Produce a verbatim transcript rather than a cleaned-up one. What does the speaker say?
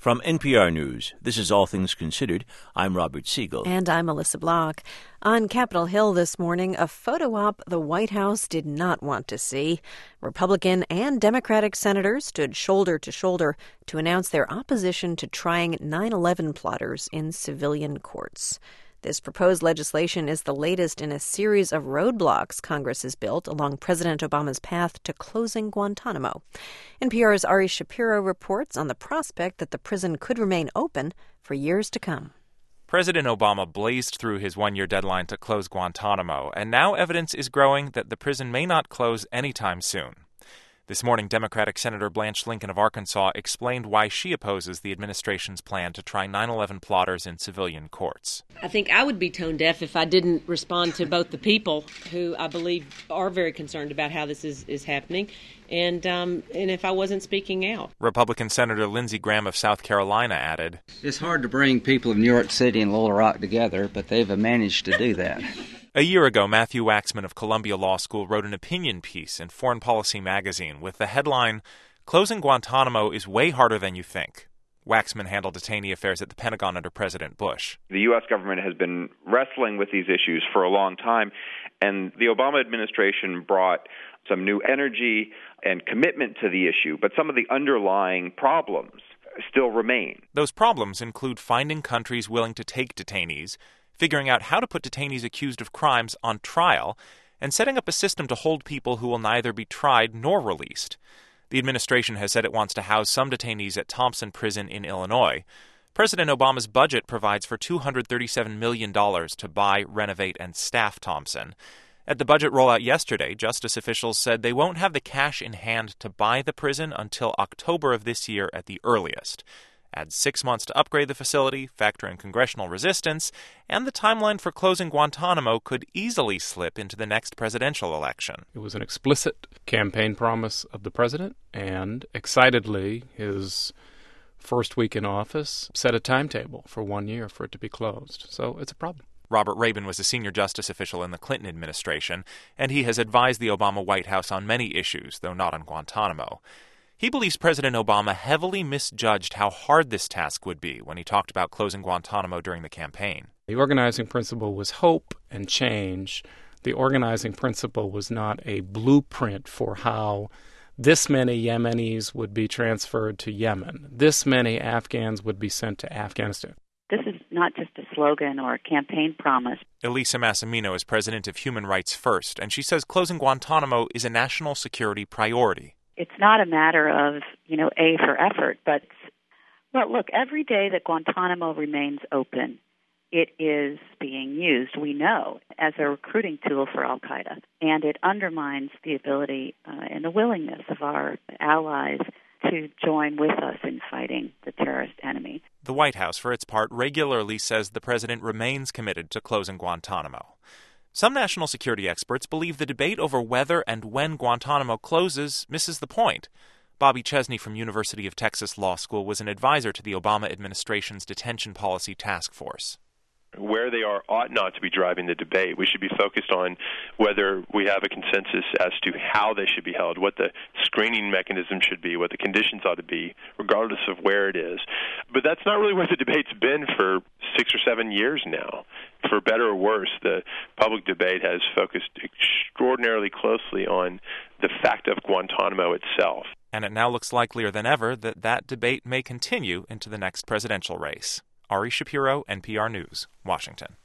From N P R News, this is All Things Considered. I'm Robert Siegel. And I'm Melissa Block. On Capitol Hill this morning, a photo op the White House did not want to see. Republican and Democratic senators stood shoulder to shoulder to announce their opposition to trying nine eleven plotters in civilian courts. This proposed legislation is the latest in a series of roadblocks Congress has built along President Obama's path to closing Guantanamo. N P R's Ari Shapiro reports on the prospect that the prison could remain open for years to come. President Obama blazed through his one-year deadline to close Guantanamo, and now evidence is growing that the prison may not close anytime soon. This morning, Democratic Senator Blanche Lincoln of Arkansas explained why she opposes the administration's plan to try nine eleven plotters in civilian courts. I think I would be tone deaf if I didn't respond to both the people who I believe are very concerned about how this is, is happening, and um, and if I wasn't speaking out. Republican Senator Lindsey Graham of South Carolina added, "It's hard to bring people of New York City and Little Rock together, but they've managed to do that." A year ago, Matthew Waxman of Columbia Law School wrote an opinion piece in Foreign Policy magazine with the headline, "Closing Guantanamo is way harder than you think." Waxman handled detainee affairs at the Pentagon under President Bush. The U S government has been wrestling with these issues for a long time, and the Obama administration brought some new energy and commitment to the issue, but some of the underlying problems still remain. Those problems include finding countries willing to take detainees, figuring out how to put detainees accused of crimes on trial, and setting up a system to hold people who will neither be tried nor released. The administration has said it wants to house some detainees at Thompson Prison in Illinois. President Obama's budget provides for two hundred thirty-seven million dollars to buy, renovate, and staff Thompson. At the budget rollout yesterday, justice officials said they won't have the cash in hand to buy the prison until October of this year at the earliest. Add six months to upgrade the facility, factor in congressional resistance, and the timeline for closing Guantanamo could easily slip into the next presidential election. It was an explicit campaign promise of the president, and excitedly, his first week in office set a timetable for one year for it to be closed. So it's a problem. Robert Rabin was a senior justice official in the Clinton administration, and he has advised the Obama White House on many issues, though not on Guantanamo. He believes President Obama heavily misjudged how hard this task would be when he talked about closing Guantanamo during the campaign. The organizing principle was hope and change. The organizing principle was not a blueprint for how this many Yemenis would be transferred to Yemen, this many Afghans would be sent to Afghanistan. This is not just a slogan or a campaign promise. Elisa Massimino is president of Human Rights First, and she says closing Guantanamo is a national security priority. It's not a matter of, you know, A for effort, but, well, look, every day that Guantanamo remains open, it is being used, we know, as a recruiting tool for al-Qaeda. And it undermines the ability uh, and the willingness of our allies to join with us in fighting the terrorist enemy. The White House, for its part, regularly says the president remains committed to closing Guantanamo. Some national security experts believe the debate over whether and when Guantanamo closes misses the point. Bobby Chesney from University of Texas Law School was an advisor to the Obama administration's detention policy task force. Where they are ought not to be driving the debate. We should be focused on whether we have a consensus as to how they should be held, what the screening mechanism should be, what the conditions ought to be, regardless of where it is. But that's not really where the debate's been for six or seven years now. For better or worse, the public debate has focused extraordinarily closely on the fact of Guantanamo itself. And it now looks likelier than ever that that debate may continue into the next presidential race. Ari Shapiro, N P R News, Washington.